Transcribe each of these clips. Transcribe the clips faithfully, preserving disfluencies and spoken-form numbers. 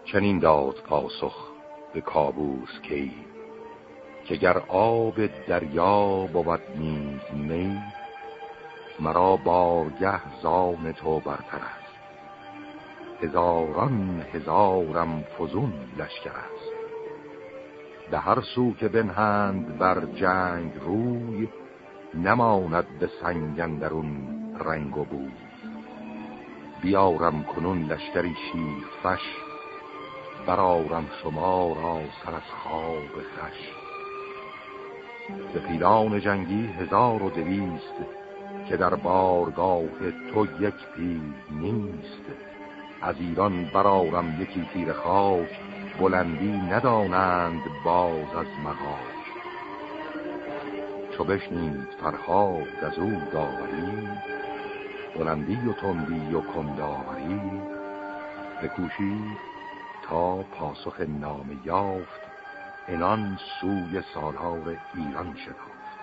چنین داد پاسخ به کاووس کی که گر آب دریا بود نیز می، مرا بارگه زان تو برتر است. هزاران هزارم فزون لشکر است، به هر سو که بنهند بر جنگ روی، نماند به سنگ اندرون رنگ و بوی. بیارم کنون لشکری شیرفش، برآرم شما را سر از خواب خوش. ز پیلان جنگی هزار و دویست، که در بارگاه تو یک پیل نیست. از ایران برآرم یکی تیر خاک، بلندی ندانند باز از مغاک. چو بشنید فرهاد از او داوری، بلندی و تندی و کنداوری. بکوشید تا پاسخ نامه یافت، عنان سوی سالار ایران شتافت.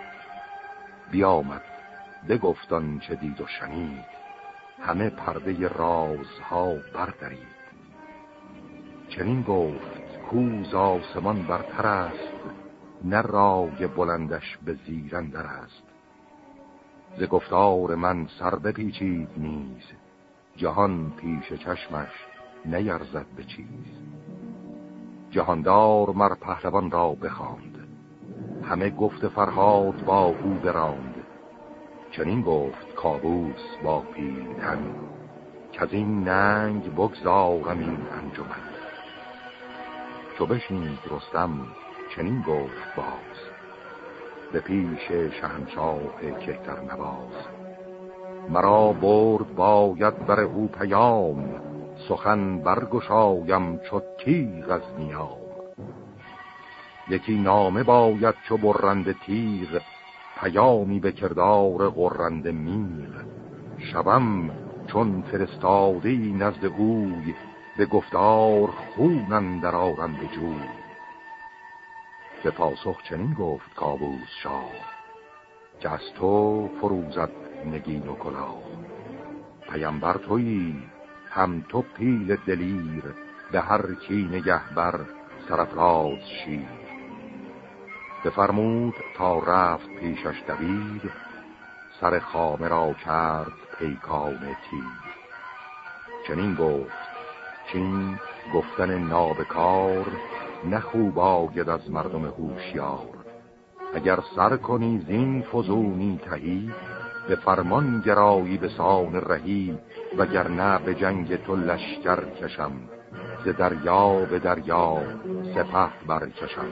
بیامد بگفت آنچه دید و شنید، همه پرده رازها بردرید. چنین گفت کوز آسمان برتر است، نه رای بلندش به زیر اندر است. ز گفتار من سر بپیچید نیز، جهان پیش چشمش نیرزد به چیز. جهاندار مر پهلوان را بخواند، همه گفت فرهاد با او براند. چنین گفت کاووس با پیلتن، که از این ننگ بگذارم این انجمن. چو بشنید رستم چنین گفت باز، به پیش شهنشاه کهتر نواز. مرا برد باید بر او پیام، سخن برگشایم چو تیغ از نیام. یکی نامه باید چو برنده تیغ، پیامی به کردار غرنده میغ. شبم چون فرستادی نزد اوی، به گفتار خون اندر آرم به جوی. به پاسخ چنین گفت کاووس شاه، که از تو فروزد نگین و کلاه. پیمبر تویی هم تو پیل دلیر، به هر کی نگه بر سرافراز شیر. بفرمود تا رفت پیشش دبیر، سر خامه را کرد پیکان تیر. چنین گفت چین گفتن نابکار، نه خوب آید از مردم هوشیار. اگر سر کنی زین فزونی تهی، به فرمان گرایی به سان رهی. وگرنه به جنگ تو لشکر کشم، ز دریا به دریا سپه برکشم.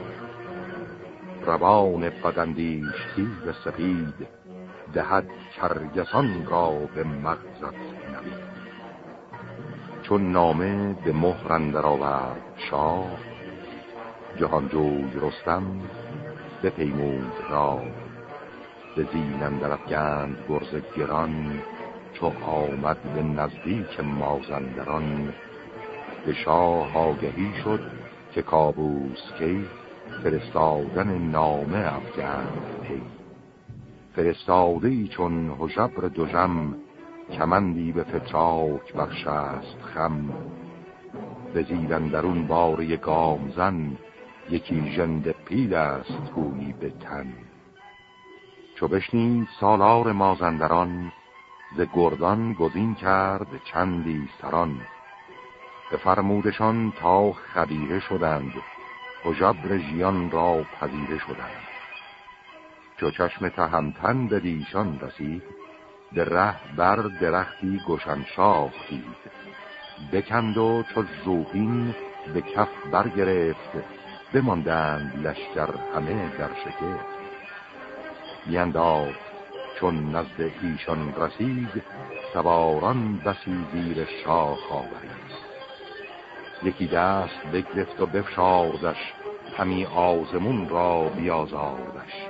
روان بداندیش تیغ سپید، دهد کرگسان را به مغزت نوید. چون نامه به مهر اندر آورد شاه، جهانجوی رستم بپیمود راه. به زین اندر افگند گرز گران، چو آمد به نزدیک مازندران. به شاه آگهی شد که کاووس کی، فرستادن نامه افگند پی. فرستاده‌ای چون هژبر دژم، کمندی به فتراک برشست خم. به زیر اندرون باره گامزن، یکی ژنده پیل است گویی به تن. چو بشنید سالار مازندران، ز گردان گزین کرد چندی سران. بفرمودشان تا خبیره شدند، هژبر ژیان را پذیره شدند. چو چشم تهمتن به دیشان رسید، به ره بر درختی گشنشاخ دید. بکند و چو زوبین به کف برگرفت، بماندند لشکر همه در شگفت. بینداخت چون نزد ایشان رسید، سواران بسی زیر شاخ آورید. یکی دست بگرفت و بفشاردش، همی آزمون را بیازاردش.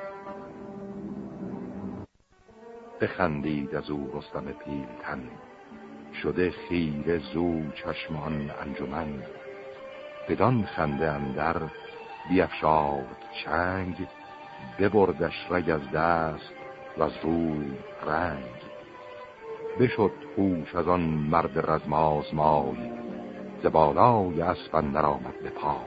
بخندید از او رستم پیلتن، شده خیره زو چشمان انجمن. بدان خنده اندر بیفشارد چنگ، ببردش رگ از دست و از روی رنگ. بشد هوش از آن مرد رزم آزمای، ز بالای اسب اندر آمد به پای.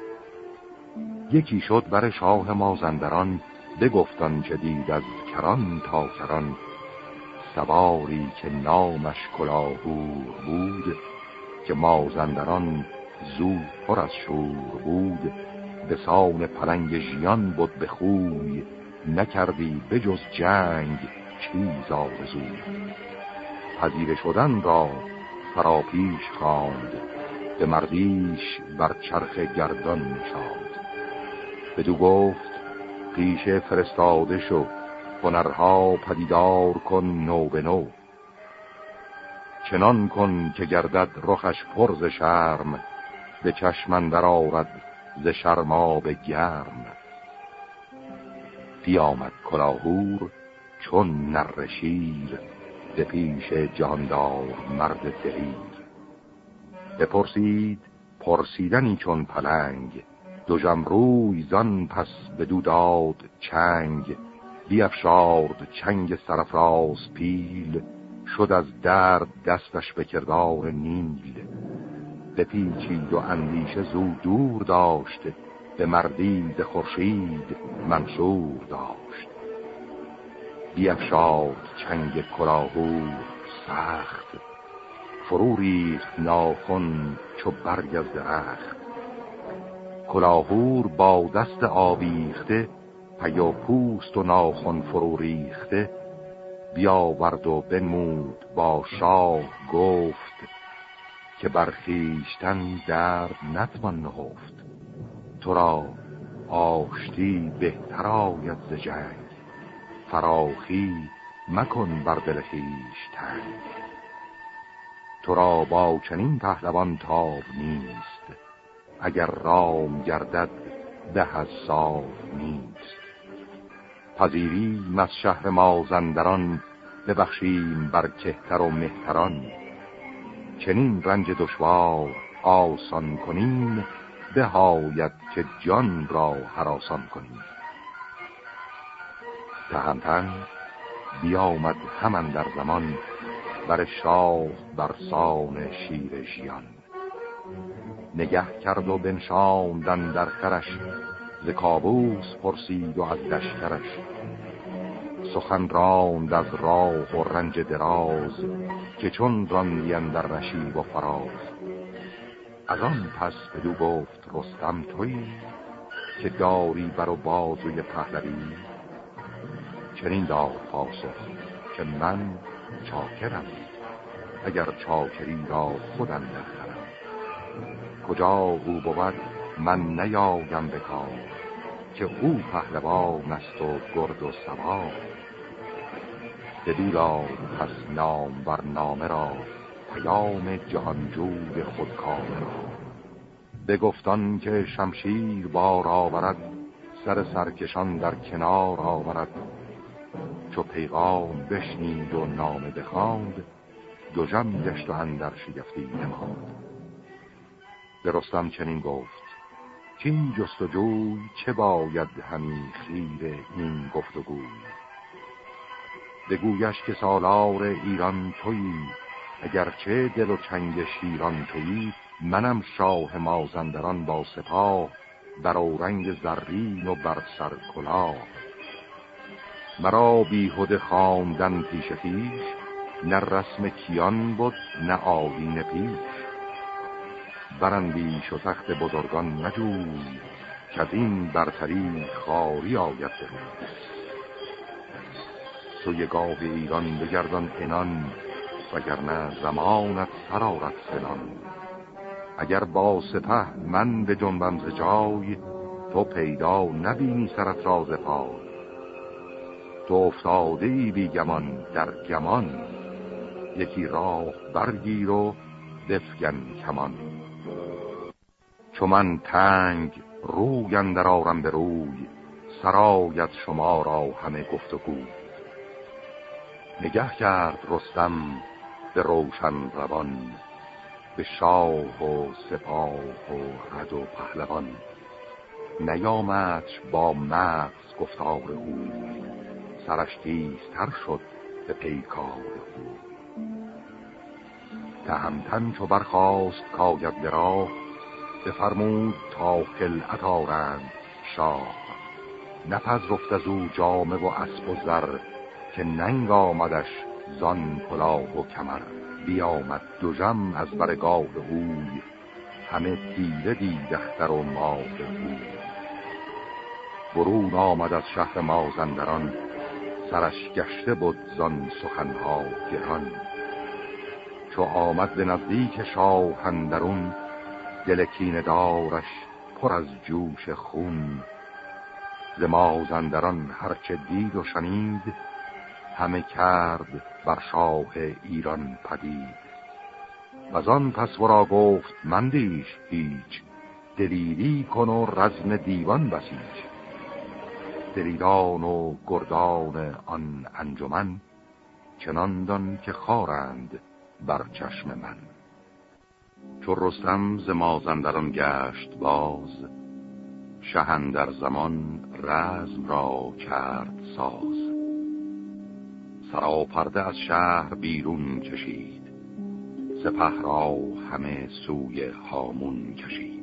یکی شد بر شاه مازندران، بگفتان چه دید از کران تا کران. سواری که نامش کلاهور بود، که مازندران زو پر از شور بود. به سان پلنگ ژیان بود به خوی، نکردی بجز جنگ چیز آرزوی. پذیره شدن را فراپیش خواند، به مردیش بر چرخ گردان نشاند. بدو گفت پیش فرستاده شو، هنرها پدیدار کن نو به نو. چنان کن که گردد رخش پر ز شرم، به چشم اندر آرد ز شرماب گرم. بیامد کلاهور چون نره شیر، به پیش جهاندار مرد دلیر. بپرسید پرسیدنی چون پلنگ، دوژم روی زان پس بدو داد چنگ. بیفشارد چنگ سرافراز پیل، شد از درد دستش به کردار نیل. بپیچید و اندیشه زو دور داشت، به مردی ز خورشید منصور داشت. بیفشارد چنگ کلاهور سخت، فرو ریخت ناخن چو برگ از درخت. کلاهور با دست آویخته، پی و پوست و ناخن فرو ریخته. بیاورد و بنمود با شاه گفت، که برخیشتن درد نتوان نهفت. تو را آشتی بهتر آید ز جنگ، فراخی مکن بر دل خویش تنگ. تو را با چنین پهلوان تاب نیست، اگر رام گردد ده از صاف نیست. پذیریم از شهر مازندران، ببخشیم بر کهتر و مهتران. چنین رنج دشوار آسان کنیم، بهاید که جان را هراسان کنیم. تهمتن بیامد همان در زمان، بر شاه برسان شیر ژیان. نگه کرد و بنشاندن در خرش، ز کاووس پرسید و از لشکرش. سخن راند از راه و رنج دراز، که چون راندی اندر نشیب و فراز. از آن پس بدو گفت رستم تویی، که داری بر و بازوی پهلوی. چنین داد پاسخ که من چاکرم، اگر چاکری را خود اندر خرم. کجا او بود من نیایم به کار، که او پهلوان است و گرد و سوار. بدو داد پس نام بر نامه را، پیام جهانجوی خودکامه را. بگفتان که شمشیر بار آورد، سر سرکشان در کنار آورد. چو پیغام بشنید و نامه بخواند، دوژم گشت و اندر شگفتی نماند. به رستم چنین گفت کین جستجوی، چه باید همی خیر این گفتگوی. بگویش که سالار ایران تویی، اگرچه دل و چنگ شیران تویی. منم شاه مازندران با سپاه، بر اورنگ زرین و بر سر کلاه. مرا بیهوده خواندن پیش خویش، نه رسم کیان بود نه آیین پیش. برندیش و تخت بزرگان مجوی، که از این برتری خاری آید روی. سوی گاه ایران بگردان عنان، وگرنه زمانت سرارت سنان. اگر با سپه من به جنبم ز جای، تو پیدا نبینی سرت را ز پای. تو افتاده ای بی گمان در گمان، یکی راه برگیر و بفگن کمان. چو من تنگ روی اندر آرم به روی، سرایت شما را همه گفتگوی. نگه کرد رستم به روشن روان، به شاه و سپاه و رد و پهلوان. نیامدش با مغز گفتار او، سرش تیزتر شد به پیکار او. تهمتن چو برخاست کاید درا، بفرمود تا خلعت آرند شاه. نپذرفت از او جامه و اسب و زر، که ننگ آمدش زان کلاه و کمر. بیامد دژم از برگاه اوی، همه تیره دید اختر و ماه اوی. برون آمد از شهر مازندران، سرش گشته بود زان سخنها گران. چو آمد به نزدیک شاه اندرون، دل کینه دارش پر از جوش خون. ز مازندران هرچه دید و شنید، همه کرد بر شاه ایران پدید. وزان پس ورا گفت مندیش هیچ، دلیری کن و رزم دیوان بسیج. دلیران و گردان آن انجمن، چنان دان که خارند بر چشم من. چو رستم ز مازندران گشت باز، شه اندر زمان رزم را کرد ساز. سراپرده از شهر بیرون کشید، سپه را همه سوی هامون کشید.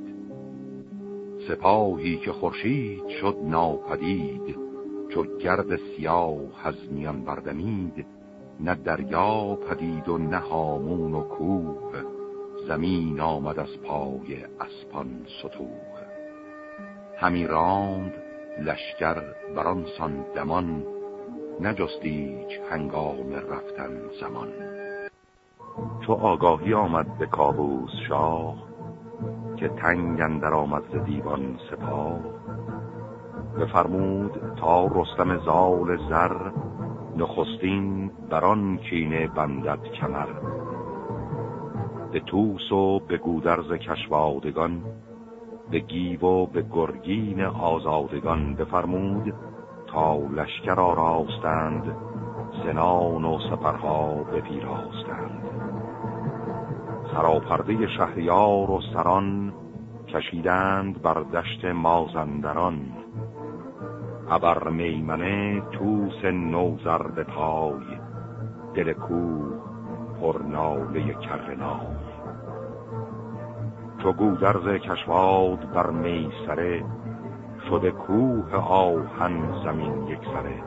سپاهی که خورشید شد ناپدید، چو گرد سیاه از میان بردمید. نه دریا پدید و نه هامون و کوه، زمین آمد از پای اسپان ستوه. همی راند لشکر بران سان دمان، نجستیچ هنگام رفتن زمان. چو آگاهی آمد به کاووس شاه، که تنگ اندر آمد ز دیوان سپاه. بفرمود تا رستم زال زر، نخستین بران کینه بندد کمر. به توس و به گودرز کشوادگان، به گیو و به گرگین آزادگان. بفرمود تا لشکر آراستند، سنان و سپرها بپیراستند. سراپرده شهریار و سران، کشیدند بر دشت مازندران. ابر میمنه توس نوذر به پای، دل کوه پر ناله کرنای. چو گودرز کشواد بر میسره، شده کوه آهن زمین یک سره.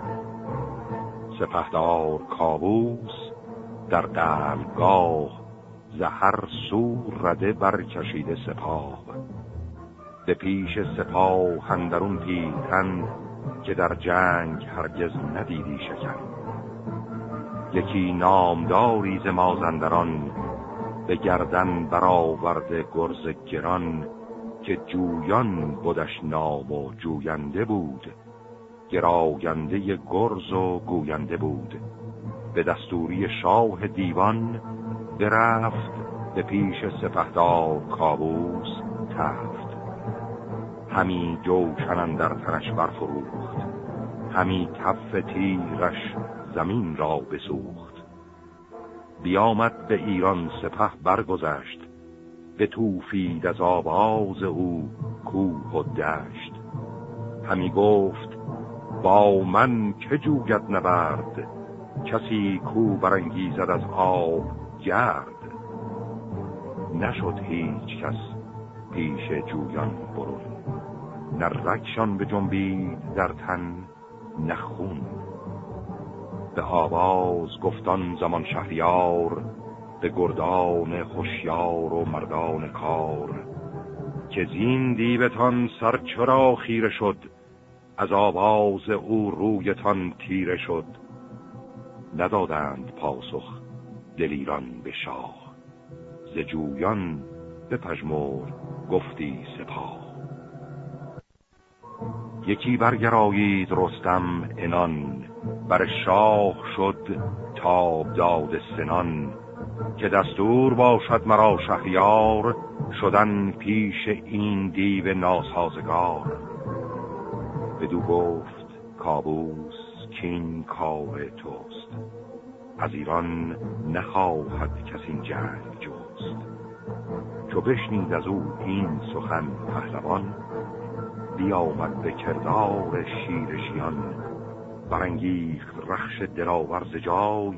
سپهدار کاووس در دلگاه، ز هر سو رده برکشیده سپاه. به پیش سپاه اندرون پیلتن، که در جنگ هرگز ندیدی شکن. یکی نامداری ز مازندران، به گردن برآورده گرز گران. که جویان بودش نام و جوینده بود، گراینده گرز و گوینده بود. به دستوری شاه دیوان، برفت به پیش سپهدار کاووس تفت. همی جوشن اندر تنش برفروخت، همی کف تیرش زمین را بسوخت. بیامد به ایران سپه برگذشت، به توفید از آواز او کوه و دشت. همی گفت با من که جوید نبرد، کسی کو برانگیزد از آب گرد. نشد هیچ کس پیش جویان برون، نه رگشان به جنبید در تن نه خون. به آواز گفتان زمان شهریار، به گردان هوشیار و مردان کار. که زین دیوتان سر چرا خیره شد، از آواز او رویتان تیره شد. ندادند پاسخ دلیران به شاه، ز جویان بپژمرد گفتی سپاه. یکی برگرایید رستم عنان، بر شاه شد تاب داد سنان. که دستور باشد مرا شهریار، شدن پیش این دیو ناسازگار. بدو گفت کاووس کین کار توست، از ایران نخواهد کسی جنگ جست. چو بشنید از او این سخن پهلوان، بیامد به کردار شیر ژیان. برانگیخت رخش دلاور ز جای،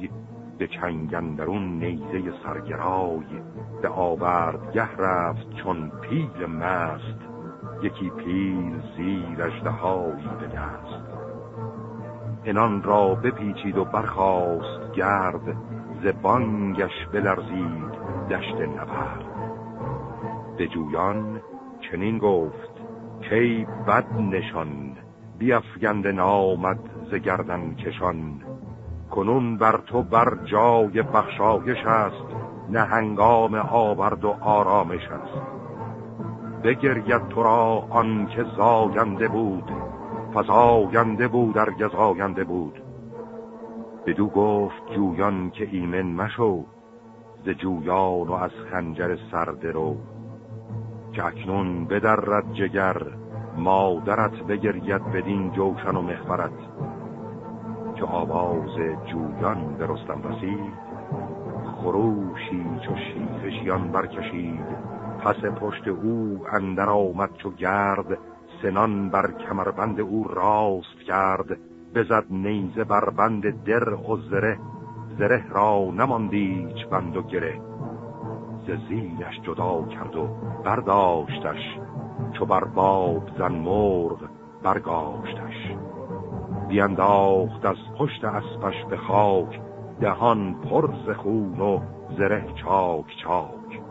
به چنگندرون نیزه سرگرای، به آوردگه رفت چون پیل مست، یکی پیل زیر اژدهایی به دست. عنان را بپیچید و برخاست گرد، ز بانگش بلرزید دشت نبرد. به جویان چنین گفت کی بد نشان، بیفگنده نامد ز گردن کشان. کنون بر تو بر جای بخشایش است، نه هنگام آورد و آرامش است. بگرید تو را آن که زاینده بود، فزاینده بود ارگز آینده بود. بدو گفت جویان که ایمن مشو، ز جویان و از خنجر سرده رو. که اکنون بدرد جگر مادرت، بگرید بدین جوشن و مخبرت. چو آواز جویان به رستم رسید، خروشی چو شیخشیان برکشید. پس پشت او اندر آمد چو گرد، سنان بر کمربند او راست کرد. بزد نیزه بر بند در و زره، زره را نماندیچ بند و گره. ز زینش جدا کرد و برداشتش، چو بر باب زن مرغ برگاشتش. بینداخت از پشت اسپش به خاک، دهان پر ز خون و زره چاک چاک.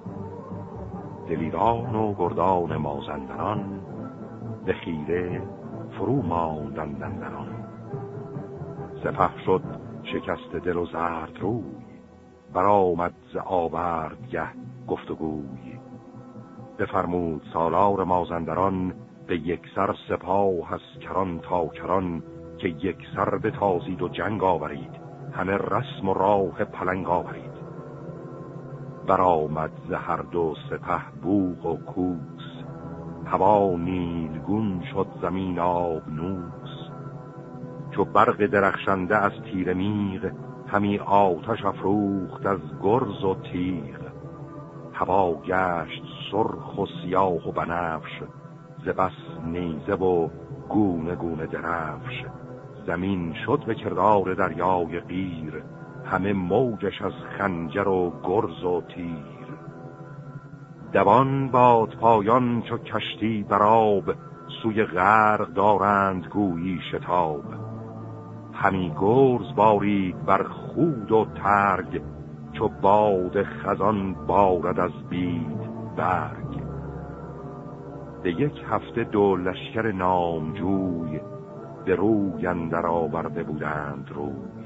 دلیران و گردان مازندران، به خیره فرو ماندند اندران. سپه شد شکست دل و زرد روی، برآمد ز آوردگه گفتگوی. بفرمود سالار مازندران، به یک سر سپاه از کران تا کران. که یک سر بتازید و جنگ آورید، همه رسم و راه پلنگ آورید. برآمد ز هر دو سپه بوق و کوس، هوا نیلگون شد زمین آبنوس. چو برق درخشنده از تیر میغ، همی آتش افروخت از گرز و تیغ. هوا گشت سرخ و سیاه و بنفش، ز بس نیزه و گونه گونه درفش. زمین شد به کردار دریای قیر، همه موجش از خنجر و گرز و تیر. دوان باد پایان چو کشتی براب، سوی غرق دارند گویی شتاب. همی گرز بارید بر خود و ترگ، چو باد خزان بارد از بید برگ. به یک هفته دو لشکر نامجوی، به روی اندر آورده بودند روی.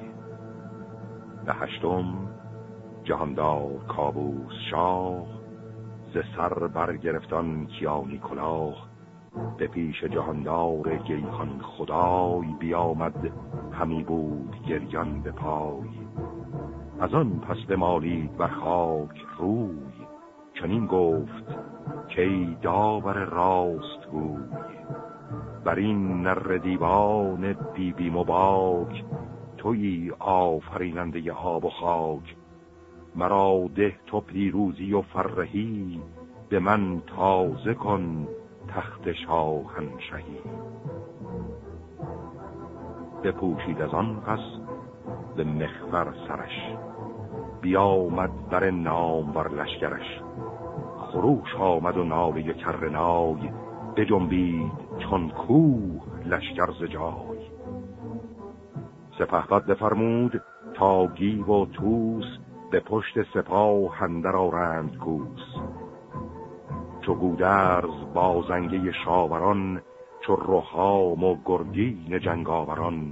به هشتم جهاندار کاووس شاه، ز سر برگرفتان کیانی کلاه. به پیش جهاندار گیهان خدای، بیامد همی بود گریان به پای. از آن پس بمالید بر خاک روی، چنین گفت که ای داور راست گوی. بر این نر دیوان بی بی مباک، تویی آفریننده آب و خاک. مرا ده تو پیروزی و فرهی، به من تازه کن تخت شاهنشهی. بپوشید از آن پس به مخفر سرش، بیامد بر نام بر لشکرش. خروش آمد و ناله کرنای، بجنبید چون کوه لشکر ز جای. سپهبد بفرمود تا گیو و طوس، به پشت سپاه اندر آرند کوس. چو گودرز بازنگه شاوران، چو رهام و گرگین جنگاوران.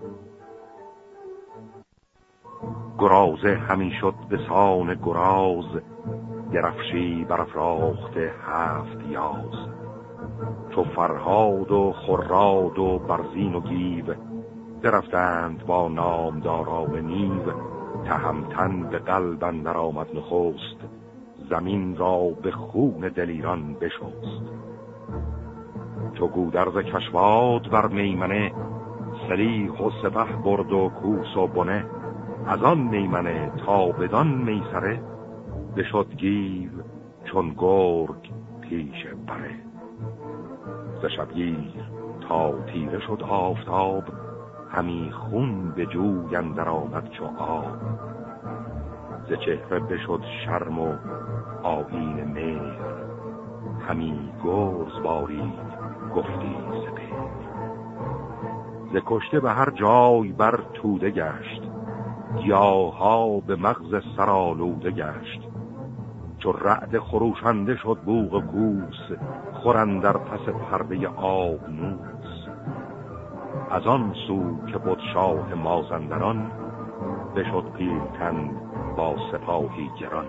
گرازه همی شد به سان گراز، درفشی برافراخته هفت یاز. چو فرهاد و خراد و برزین و گیو، درفتند با نامداران نیو. تهمتن به قلب اندر آمد نخست، زمین را به خون دلیران بشست. چو گودرز کشواد بر میمنه، سلیح و سپه برد و کوس و بنه. از آن میمنه تا بدان میسره، بشد گیو چون گرگ پیش بره. ز شبگیر تا تیره شد آفتاب، همی خون به جوی اندر آمد چو آب. ز چهره بشد شرم و آیین مهر، همی گرز بارید گفتی سپهر. ز کشته به هر جای بر توده گشت، گیاها به مغز سرآلوده گشت. چو رعد خروشنده شد بوق کوس، خورن در پس پرده آبنوس. از آن سو که بود شاه مازندران، بشد پیلتن با سپاهی گران.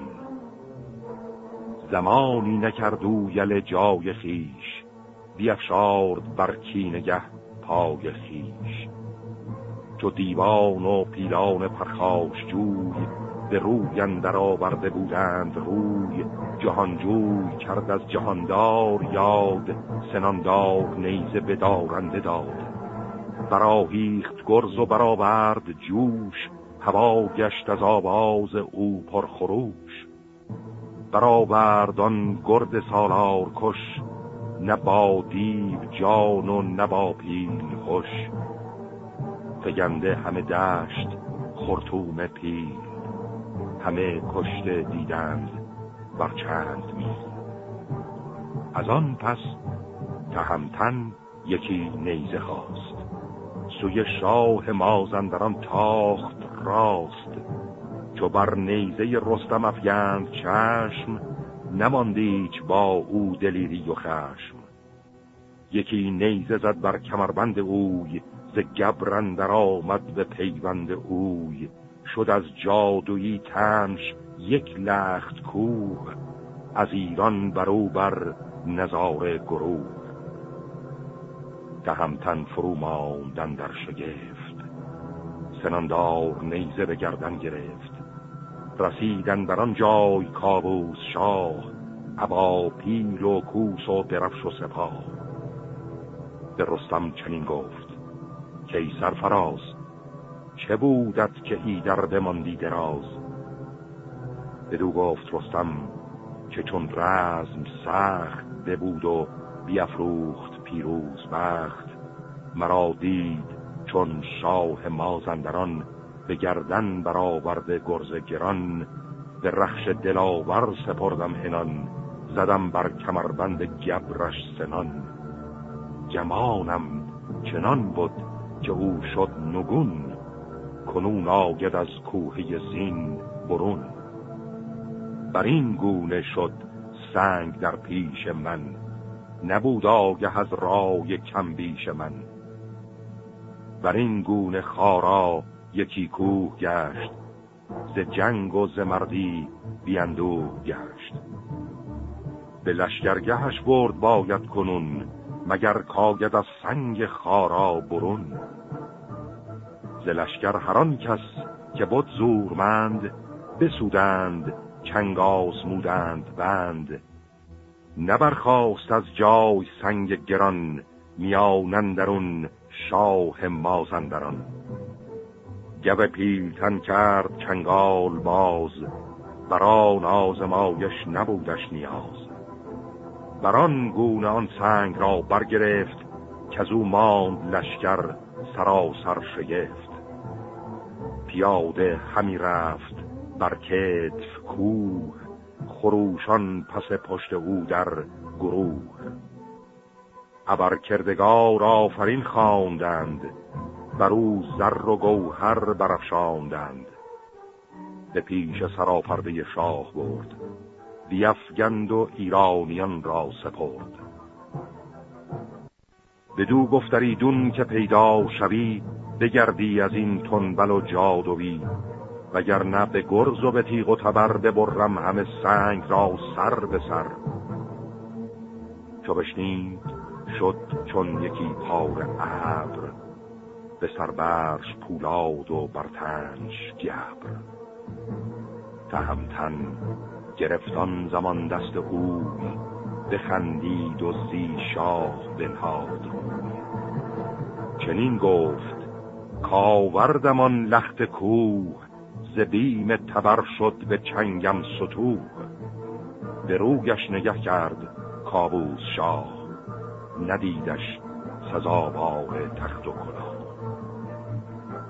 زمانی نکرد او یل جای خیش، بیفشارد بر کینگه پای خیش. چو دیوان و پیلان پرخاش جوی، به روی اندر آورده بودند روی. جهانجوی کرد از جهاندار یاد، سناندار نیزه بدارنده داد. براهیخت گرز و برآورد جوش، هوا گشت از آواز او پرخروش. برآورد آن گرد سالار کش، نه با دیو جان و نه با پیل هوش. فگنده همه دشت خرطوم پیل، همه کشته دیدند بر چند میل. از آن پس تهمتن یکی نیزه خواست، سوی شاه مازندران تاخت راست. چو بر نیزه رستم افگند چشم، نماندیچ با او دلیری و خشم. یکی نیزه زد بر کمربند اوی، ز گبر اندر آمد به پیوند اوی. شد از جادویی تنش یک لخت کوه، از ایران برو بر نظاره گروه. تهمتن فرو ماندن در شگفت، سناندار نیزه به گردن گرفت. رسیدن بر آن جای کاووس شاه، ابا پیل و کوس و درفش و سپاه. به رستم چنین گفت که ای سرفراز، چه بودت که ایدر بماندی دراز؟ بدو گفت رستم که چون رزم سخت ببود و بیافروخت پیروز بخت. مرا دید چون شاه مازندران، به گردن برآورده گرز گران. به رخش دلاور سپردم عنان، زدم بر کمربند گبرش سنان. گمانم چنان بود که او شد نگون، کنون آید از کوه زین برون. بر این گونه شد سنگ در پیش من، نبود آگه از رای کم بیش من. بر این گونه خارا یکی کوه گشت، ز جنگ و ز مردی بیندوه گشت. به لشکرگهش برد باید کنون، مگر کاید از سنگ خارا برون. ز لشکر هر آن کس که بود زورمند، بسودند چنگ آزمودند بند. نبرخاست از جای سنگ گران، میان اندرون شاه مازندران. گو پیلتن کرد چنگال باز، بران آزمایش نبودش نیاز. بران گونه آن سنگ را برگرفت، که از او ماند لشکر سراسر شگفت. پیاده همی رفت بر کتف کوه، خروشان پس پشت او در گروه. ابر کردگار آفرین خواندند، بر او زر و گوهر برافشاندند. به پیش سراپرده شاه برد، بیفگند و ایرانیان را سپرد. بدو گفت ایدون که پیدا شوی، بگردی از این تنبل و جادوی. وگرنه به گرز و به تیغ و تبر، ببرم همه سنگ را سر به سر. چو بشنید شد چون یکی پاره ابر، به سر برش پولاد و بر تنش گبر. تهمتن گرفتان زمان دست اوی، بخندید و زی شاه بنهاد روی. چنین گفت کاوردمان لخت کوه، ز بیم تبر شد به چنگم ستوه. به رویش نگه کرد کاووس شاه، ندیدش سزاوار تخت و کلاه.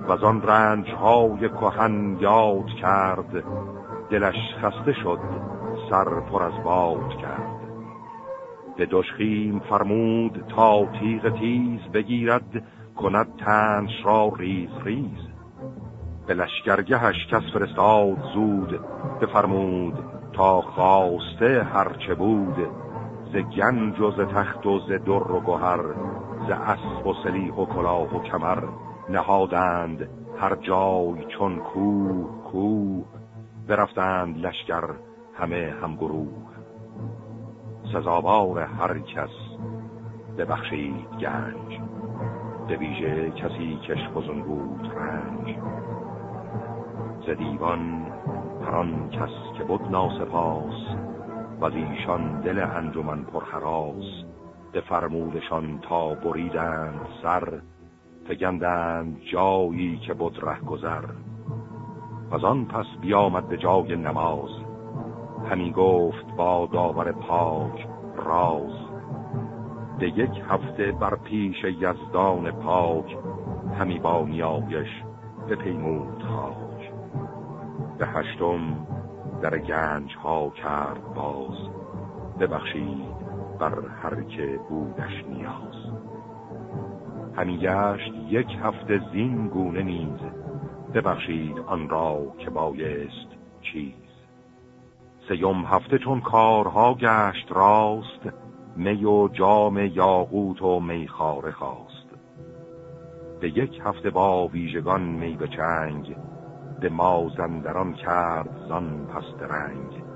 و از آن رنج‌های کهن یاد کرد، دلش خسته شد سر پر از باد کرد. به دژخیم فرمود تا تیغ تیز بگیرد، کند تنش را ریز ریز. به لشکرگهش کس فرستاد زود، بفرمود تا خواسته هرچه بود. ز گنج و ز تخت و ز در و گهر، ز اسب و سلیح و کلاه و کمر. نهادند هر جای چون کوه کوه، برفتند لشکر همه همگروه. سزاوار هر کس ببخشید گنج، به ویژه کسی کش فزون بود رنج. ز دیوان هر آن کس که بود ناسپاس، و از ایشان دل انجمن پرهراس. بفرمودشان تا بریدند سر، فگندند جایی که بود ره گذر. و آن پس بیامد به جای نماز، همی گفت با داور پاک راز. به یک هفته بر پیش یزدان پاک، همی با نیایش بپیمود خاک. به هشتم در گنج ها کرد باز، ببخشید بر هر که بودش نیاز. همی گشت یک هفته زین گونه نیز، ببخشید آن را که بایست چیز. سیوم هفته چون کارها گشت راست، می و جام یاقوت و میخواره خواست. به یک هفته با ویژگان می به چنگ، به مازندران کرد زان پس درنگ.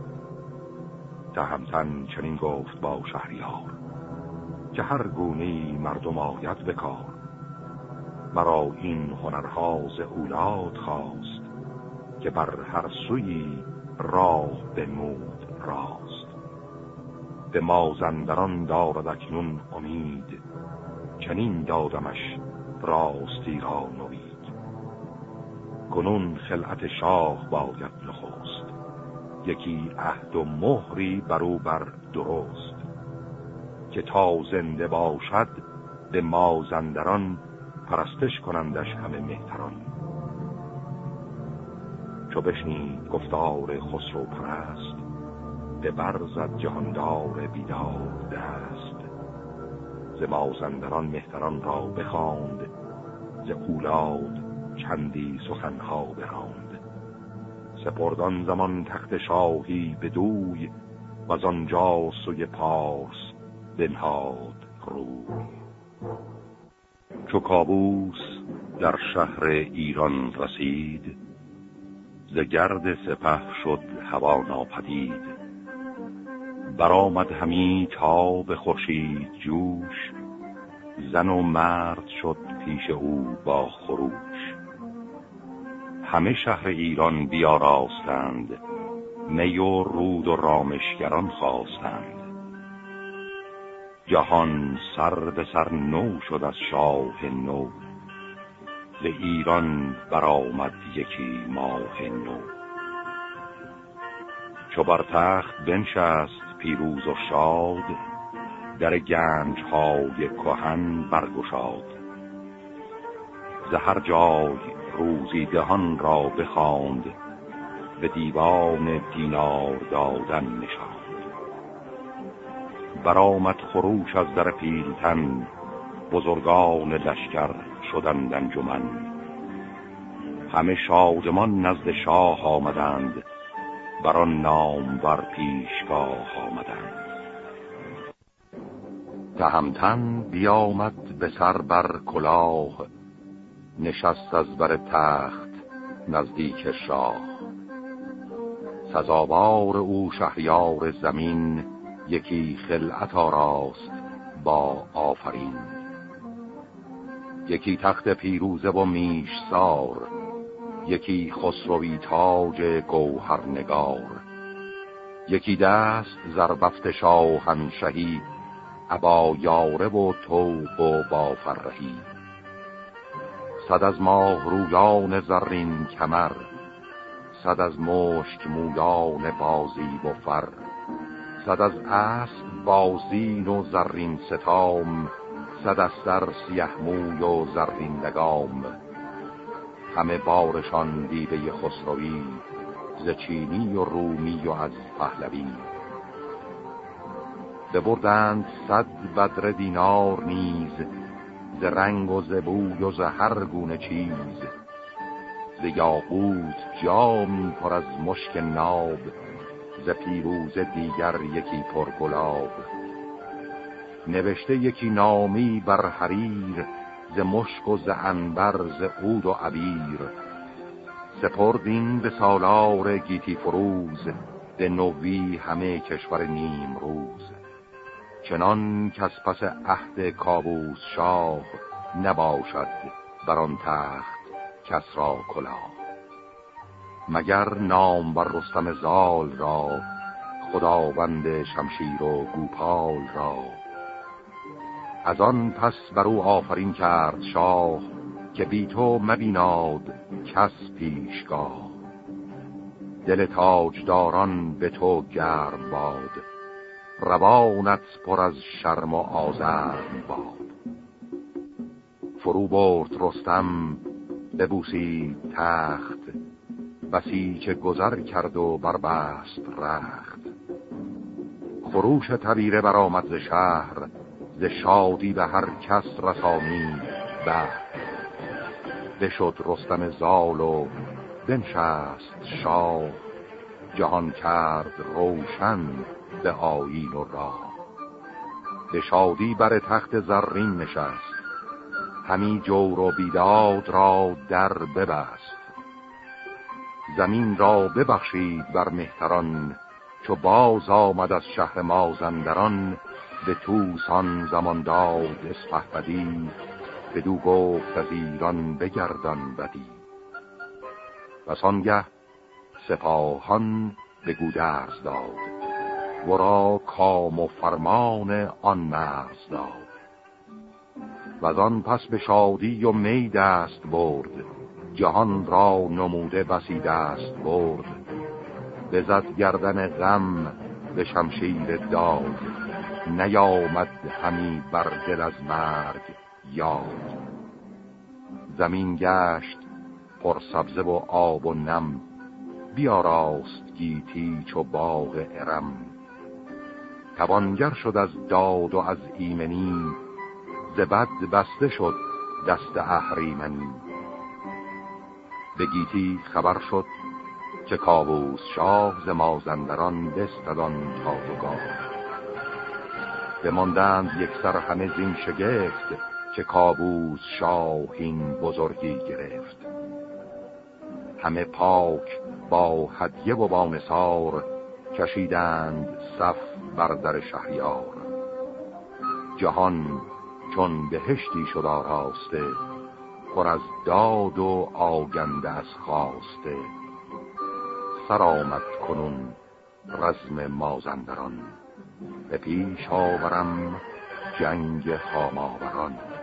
تهمتن چنین گفت با شهریار، که هر گونه‌ای مردم آید به کار. مرا این هنرها ز اولاد خواست، که بر هر سوی راه بنمود راست. به مازندران دارد اکنون امید، چنین دادمش راستی را نوید. کنون خلعت شاه باید نخست، یکی عهد و مهری برو بر درست. که تا زنده باشد به مازندران، پرستش کنندش همه مهتران. چو بشنید گفتار خسرو پرست، به برزد جهاندار بیدار دست. ز مازندران مهتران را بخواند، ز اولاد چندی سخنها براند. سپردان زمان تخت شاهی بدوی، و از آنجا سوی پارس بنهاد روی. چو کاووس در شهر ایران رسید، ز گرد سپه شد هوا ناپدید. برآمد همی تا به خورشید جوش، زن و مرد شد پیش او با خروش. همه شهر ایران بیاراستند، می و رود و رامشگران خواستند. جهان سر به سر نو شد از شاه نو، ز ایران برآمد یکی ماه نو. چو بر تخت بنشست پیروز و شاد، در گنج های کهن برگشاد. ز هر جای روزی دهان را بخواند، به دیوان دینار دادن نشاند. برآمد خروش از در پیلتن، بزرگان لشکر شدند انجمن. همه شادمان نزد شاه آمدند، بر آن نامور پیشگاه آمدند. تهمتن بیامد به سر بر کلاه، نشست از بر تخت نزدیک شاه. سزاوار او شهریار زمین، یکی خلعت آراست با آفرین. یکی تخت پیروزه و میش سار، یکی خسروی تاج گوهر نگار. یکی دست زربفت شاهنشهی، ابا یاره و توق و با فرهی. صد از ماه رویان زرین کمر، صد از مشک مویان بازی و فر. صد از اسب بازین و زرین ستام، صد از سر سیه موی و زرین لگام. همه بارشان دیده خسروی، ز چینی و رومی و از پهلوی. ببردند صد بدر دینار نیز، ز رنگ و ز بوی و ز هر گونه چیز. ز یاقوت جامی پر از مشک ناب، ز پیروزه دیگر یکی پر گلاب. نوشته یکی نامی بر حریر، ز مشک و ز عنبر ز عود و عبیر. سپردین به سالار گیتی فروز، به نوی همه کشور نیم روز. چنان کس پس عهد کاووس شاه، نباشد بر آن تخت کس را کلاه. مگر نام بر رستم زال را، خداوند شمشیر و گوپال را. از آن پس بر او آفرین کرد شاه، که بی تو مبیناد کس پیشگاه. دل تاجداران به تو گرم باد، روانت پر از شرم و آزرم باد. فرو برد رستم ببوسید تخت، بسیچ گذر کرد و بربست رخت. خروش تبیره برآمد ز شهر، ز شادی به هر کس رسانید بهر. بشد رستم زال و بنشست شاه، جهان کرد روشن به آیین و راه. به شادی بر تخت زرین نشست، همی جور و بیداد را در ببست. زمین را ببخشید بر مهتران، چو باز آمد از شهر مازندران. به توس آن زمان داد اسپهبدی، بدو گفت از ایران بگردان بدی. پس آنگه سپاهان به گودرز داد، ورا کام و فرمان آن مرز داد. و از آن پس به شادی و می دست برد، جهان را نموده بسی دست برد. بزد گردن غم به شمشیر داد، نیامد همی بر دل از مرگ یاد. زمین گشت پر سبزه و آب و نم، بیاراست گیتی چو باغ ارم. توانگر شد از داد و از ایمنی، ز بد بسته شد دست اهریمنی. به گیتی خبر شد که کاووس شاه، ز مازندران بستد آن تاج و گاه. بماندند یک سر همه زین شگفت، که کاووس شاه این بزرگی گرفت. همه پاک با هدیه و با نثار، کشیدند صف بر در شهریار. جهان چون بهشتی شد آراسته، پر از داد و آگنده از خواسته. سر آمد کنون رزم مازندران، به پیش آورم جنگ هاماوران.